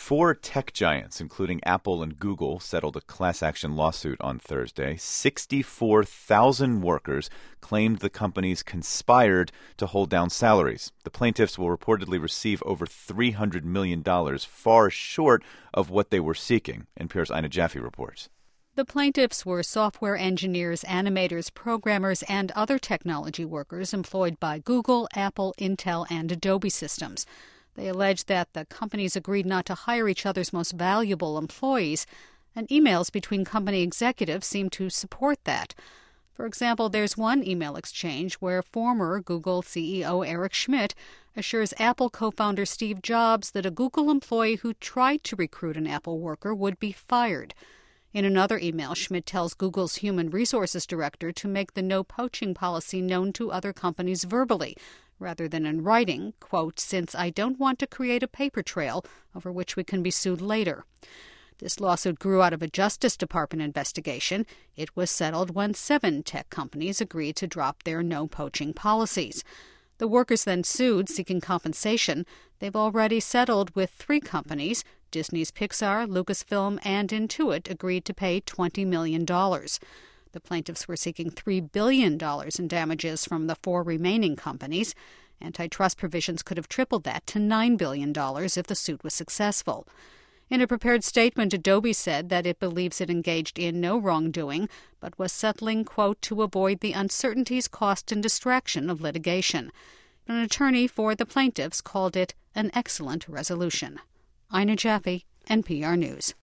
Four tech giants, including Apple and Google, settled a class action lawsuit on Thursday. 64,000 workers claimed the companies conspired to hold down salaries. The plaintiffs will reportedly receive over $300 million, far short of what they were seeking, NPR's Ina Jaffe reports. The plaintiffs were software engineers, animators, programmers, and other technology workers employed by Google, Apple, Intel, and Adobe Systems. They allege that the companies agreed not to hire each other's most valuable employees, and emails between company executives seem to support that. For example, there's one email exchange where former Google CEO Eric Schmidt assures Apple co-founder Steve Jobs that a Google employee who tried to recruit an Apple worker would be fired. In another email, Schmidt tells Google's human resources director to make the no-poaching policy known to other companies verbally, rather than in writing, quote, since I don't want to create a paper trail over which we can be sued later. This lawsuit grew out of a Justice Department investigation. It was settled when 7 tech companies agreed to drop their no-poaching policies. The workers then sued, seeking compensation. They've already settled with 3 companies. Disney's Pixar, Lucasfilm, and Intuit agreed to pay $20 million. The plaintiffs were seeking $3 billion in damages from the 4 remaining companies. Antitrust provisions could have tripled that to $9 billion if the suit was successful. In a prepared statement, Adobe said that it believes it engaged in no wrongdoing, but was settling, quote, to avoid the uncertainties, cost, and distraction of litigation. An attorney for the plaintiffs called it an excellent resolution. Ina Jaffe, NPR News.